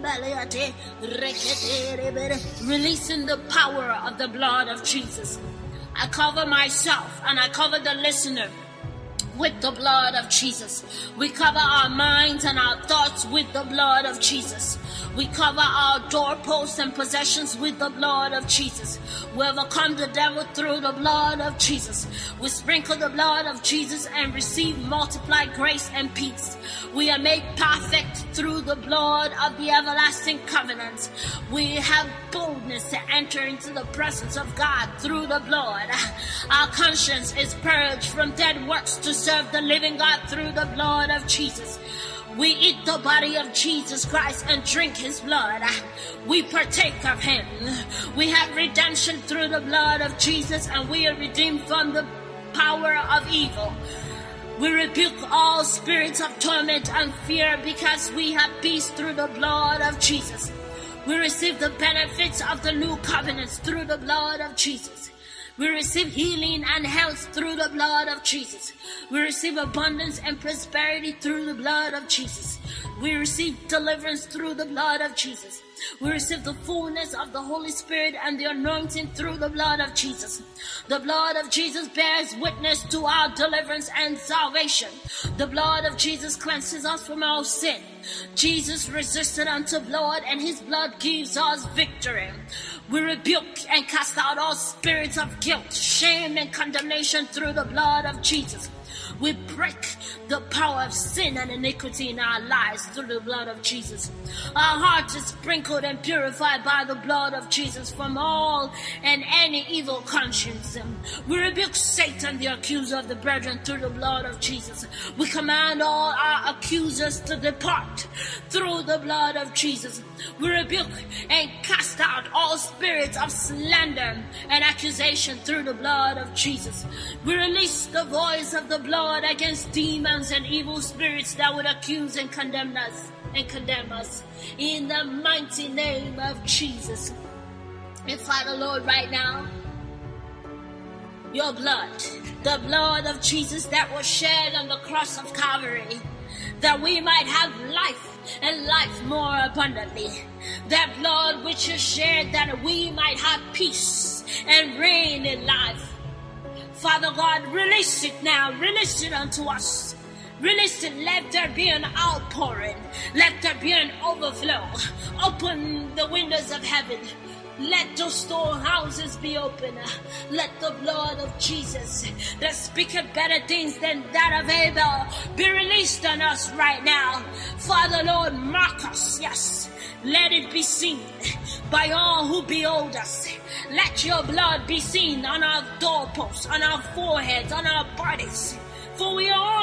releasing the power of the blood of Jesus. I cover myself and I cover the listener with the blood of Jesus. We cover our minds and our thoughts with the blood of Jesus. We cover our doorposts and possessions with the blood of Jesus. We overcome the devil through the blood of Jesus. We sprinkle the blood of Jesus and receive multiplied grace and peace. We are made perfect through the blood of the everlasting covenant. We have boldness to enter into the presence of God through the blood. Our conscience is purged from dead works to serve the living God through the blood of Jesus. We eat the body of Jesus Christ and drink his blood. We partake of him. We have redemption through the blood of Jesus, and we are redeemed from the power of evil. We rebuke all spirits of torment and fear because we have peace through the blood of Jesus. We receive the benefits of the new covenants through the blood of Jesus. We receive healing and health through the blood of Jesus. We receive abundance and prosperity through the blood of Jesus. We receive deliverance through the blood of Jesus. We receive the fullness of the Holy Spirit and the anointing through the blood of Jesus. The blood of Jesus bears witness to our deliverance and salvation. The blood of Jesus cleanses us from our sin. Jesus resisted unto blood, and his blood gives us victory. We rebuke and cast out all spirits of guilt, shame, and condemnation through the blood of Jesus. We break the power of sin and iniquity in our lives through the blood of Jesus. Our heart is sprinkled and purified by the blood of Jesus from all and any evil conscience. We rebuke Satan, the accuser of the brethren, through the blood of Jesus. We command all our accusers to depart through the blood of Jesus. We rebuke and cast out all spirits of slander and accusation through the blood of Jesus. We release the voice of the blood against demons and evil spirits that would accuse and condemn us in the mighty name of Jesus. And Father, Lord, right now, your blood, the blood of Jesus that was shed on the cross of Calvary, that we might have life and life more abundantly. That blood which is shed that we might have peace and reign in life. Father God, release it now. Release it unto us. Release it. Let there be an outpouring. Let there be an overflow. Open the windows of heaven. Let those storehouses be open. Let the blood of Jesus that speaketh better things than that of Abel be released on us right now. Father, Lord, mark us. Yes. Let it be seen by all who behold us. Let your blood be seen on our doorposts, on our foreheads, on our bodies. For we are owned by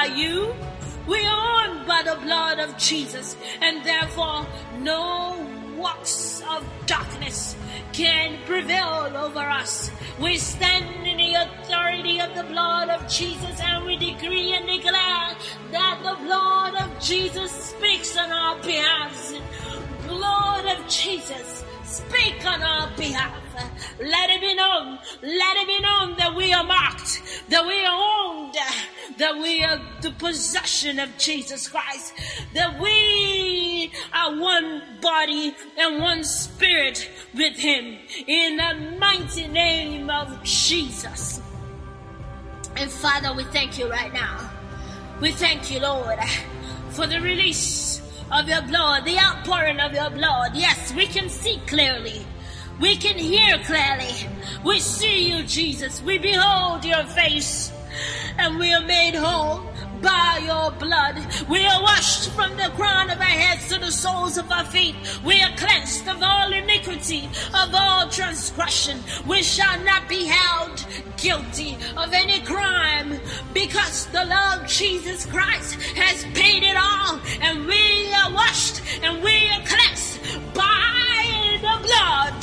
you. We are owned by the blood of Jesus, and therefore no works of darkness can prevail over us. We stand in the authority of the blood of Jesus, and we decree and declare that the blood of Jesus speaks on our behalf. Blood of Jesus, speak on our behalf. Let it be known that we are marked, that we are owned, that we are the possession of Jesus Christ, that we are one body and one spirit with him, in the mighty name of Jesus. And Father, we thank you right now. We thank you, Lord, for the release of your blood, the outpouring of your blood. Yes, we can see clearly. We can hear clearly. We see you, Jesus. We behold your face, and we are made whole by your blood. We are washed from the crown of our heads to the soles of our feet. We are cleansed of all iniquity, of all transgression. We shall not be held guilty of any crime, because the Lord Jesus Christ has paid it all, and we are washed and we are cleansed by the blood.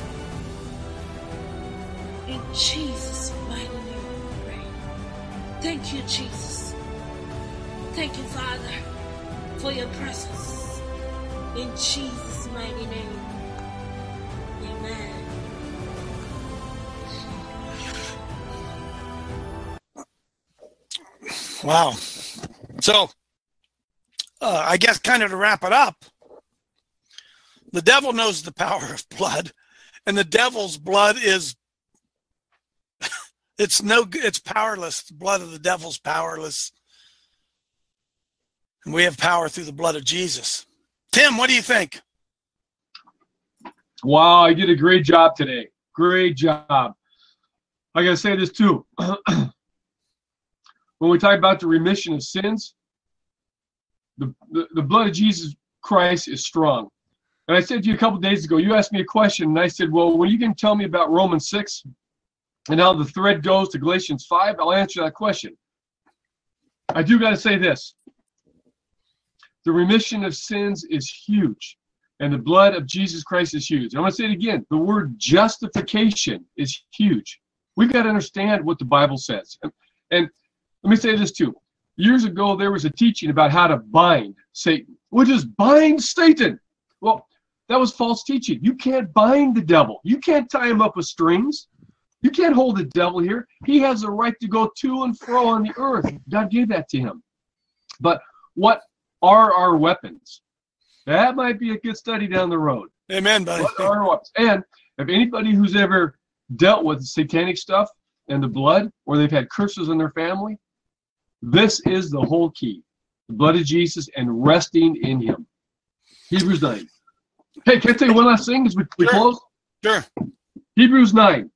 In Jesus' mighty name we pray. Thank you, Jesus. Thank you, Father, for your presence. In Jesus' mighty name. Amen. Wow. So, I guess kind of to wrap it up, the devil knows the power of blood, and the devil's blood is it's powerless. The blood of the devil's powerless. And we have power through the blood of Jesus. Tim, what do you think? Wow, you did a great job today. Great job. I got to say this too. When we talk about the remission of sins, the blood of Jesus Christ is strong. And I said to you a couple days ago, you asked me a question, and I said, well, when you can tell me about Romans 6 and how the thread goes to Galatians 5, I'll answer that question. I do got to say this. The remission of sins is huge, and the blood of Jesus Christ is huge. I'm going to say it again. The word justification is huge. We've got to understand what the Bible says. And let me say this too. Years ago, there was a teaching about how to bind Satan. We'll just bind Satan. Well, that was false teaching. You can't bind the devil. You can't tie him up with strings. You can't hold the devil here. He has a right to go to and fro on the earth. God gave that to him. But what are our weapons? That might be a good study down the road. Amen, buddy. What are our weapons? And if anybody who's ever dealt with satanic stuff and the blood, or they've had curses on their family, this is the whole key. The blood of Jesus and resting in him. Hebrews 9. Hey, can I tell you one last thing as we close? Sure. Hebrews 9.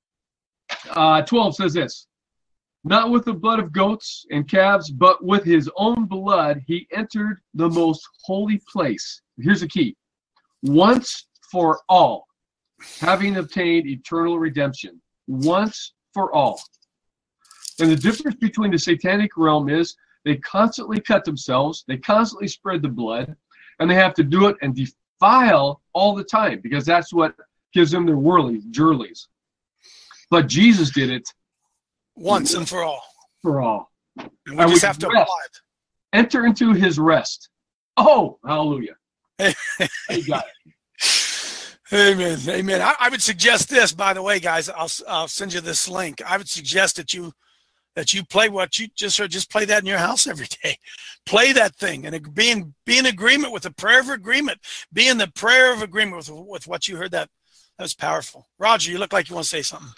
12 says this. Not with the blood of goats and calves, but with his own blood he entered the most holy place. Here's the key. Once for all, having obtained eternal redemption. Once for all. And the difference between the satanic realm is they constantly cut themselves, they constantly spread the blood, and they have to do it and defile all the time, because that's what gives them their jurleys. But Jesus did it once and for all. For all. And we just have to apply it. Enter into his rest. Oh, hallelujah. You got it. Amen. Amen. I would suggest this, by the way, guys. I'll send you this link. I would suggest that you play what you just heard. Just play that in your house every day. Play that thing and be in agreement with the prayer of agreement. Be in the prayer of agreement with what you heard. That was powerful. Roger, you look like you want to say something.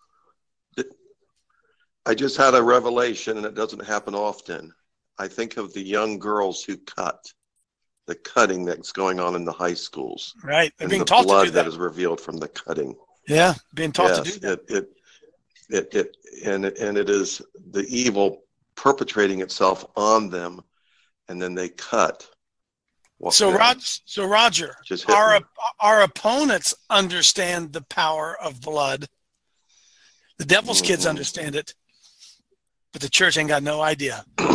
I just had a revelation, and it doesn't happen often. I think of the young girls who cut, the cutting that's going on in the high schools. Right. They're being the taught blood to do that. that is revealed from the cutting. Yeah, being taught to do that. It is the evil perpetrating itself on them, and then they cut. So Roger, our opponents understand the power of blood. The devil's kids understand it, but the church ain't got no idea.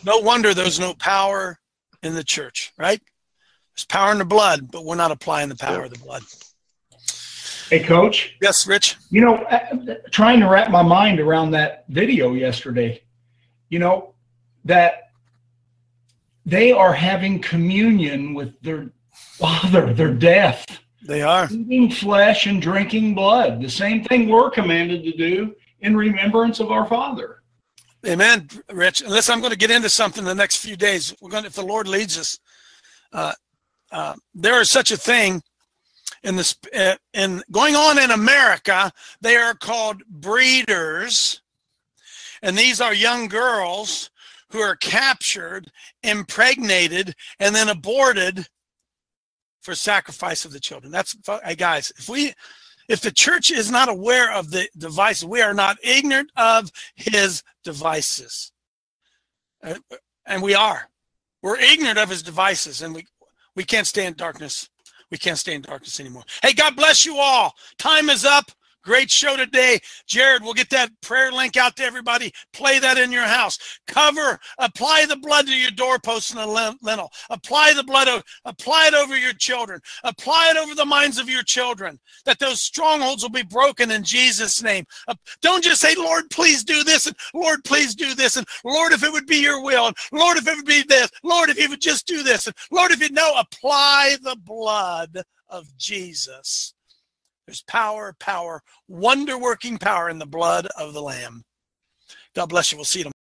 No wonder there's no power in the church, right? There's power in the blood, but we're not applying the power of the blood. Hey, Coach. Yes, Rich. You know, trying to wrap my mind around that video yesterday, you know, that they are having communion with their Father, their death. They are. Eating flesh and drinking blood. The same thing we're commanded to do in remembrance of our Father. Amen, Rich. Unless I'm going to get into something in the next few days, we're going to, if the Lord leads us, there is such a thing in this, in going on in America. They are called breeders, and these are young girls who are captured, impregnated, and then aborted for sacrifice of the children. That's, hey guys, if the church is not aware of the devices, we are not ignorant of his devices. And we are. We're ignorant of his devices, and we can't stay in darkness. We can't stay in darkness anymore. Hey, God bless you all. Time is up. Great show today. Jared, we'll get that prayer link out to everybody. Play that in your house. Apply the blood to your doorposts and the lintel. Apply the blood, apply it over your children. Apply it over the minds of your children, that those strongholds will be broken in Jesus' name. Don't just say, Lord, please do this, and Lord, please do this, and Lord, if it would be your will, and Lord, if it would be this, Lord, if you would just do this, and Lord, if you know, apply the blood of Jesus. There's power, wonder-working power in the blood of the Lamb. God bless you. We'll see you tomorrow.